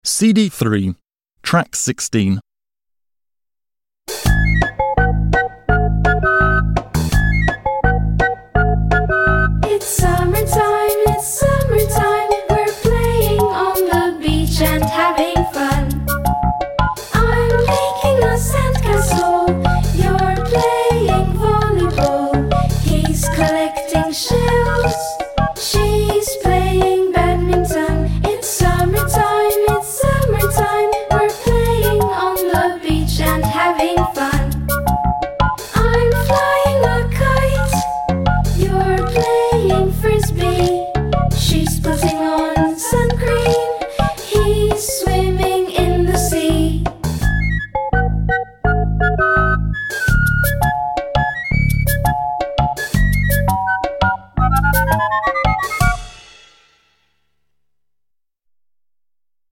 CD 3, Track 16. It's summertime, we're playing on the beach and having